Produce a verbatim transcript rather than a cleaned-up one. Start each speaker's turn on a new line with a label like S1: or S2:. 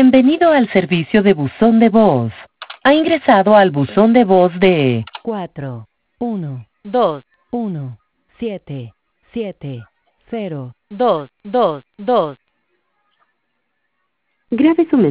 S1: Bienvenido al servicio de buzón de voz. Ha ingresado al buzón de voz de cuatro uno dos uno siete siete cero dos dos dos.
S2: Grabe su mensaje.